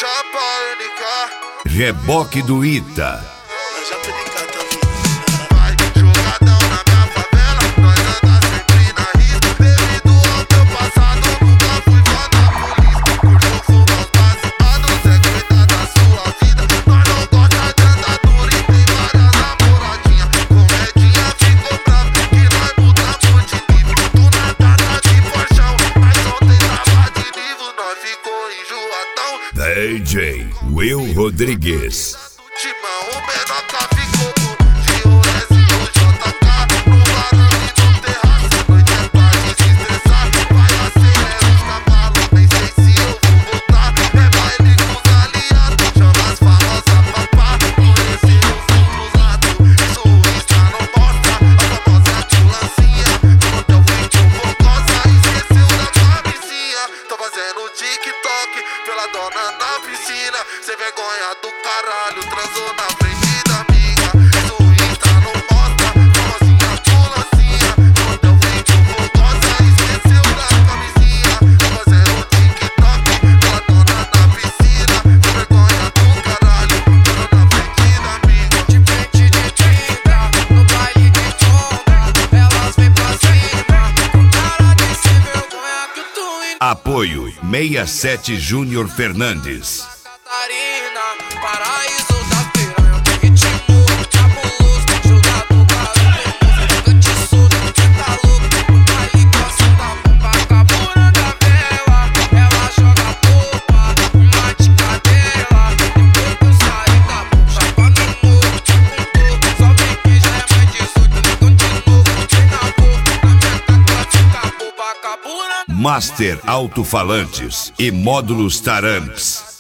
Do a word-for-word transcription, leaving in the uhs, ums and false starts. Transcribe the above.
Chapa N K, Reboque do Ita. nós já tô ligado também. Vai jogadão na minha favela, nós anda sempre na risca. Devido ao teu passado, nunca fui fã da polícia. Curto fumo aos baseados, é cuidar da sua vida. Nós não gosta de andar duro e tem várias namoradinhas. Comedinha ficou brava que nós mudamos de nível. Do nada tá de paixão, mas ontem tava de nível. Nós ficou enjoadão. D J Will Rodrigues. Timão, o menor tá ficou de Ores e o J K no barulho do terraço. Noite é pra desestressar, vai acelerar os cavalos. Nem sei se eu vou voltar, é baile com os aliados. Chama as famosas papá, conhecer o fundo usado. Isso o Insta não mostra, a famosa tulancinha. Quando eu vi que eu vou goza, esqueceu da camisinha. Tô fazendo TikTok pela dona na piscina. Sem vergonha do caralho, transou na frente da amiga. Isso o Insta não mostra, famosinha tulancinha. Quando eu vi que eu vou goza, esqueceu da camisinha. Tô fazendo TikTok pela dona na piscina. Sem vergonha do caralho, transou na frente da amiga. De frente de trinta, no baile de sombra, elas vêm pra cima, com cara de sem vergonha que o Twin Apoio sessenta e sete Júnior Fernandes. Catarina, paraíso da piranha, tem ritmo cabuloso, jogado barulho, música de surdo, que tá louco, no baile gosta da bomba, cabura da vela, ela joga popa, uma de cadela, depois que eu saí da boca, pra no morro, te contou, só vem que já é mais dezoito, negão de novo, tem na boca, na minha tacla fica boba, cabura. Master Alto-Falantes e Módulos Taramps.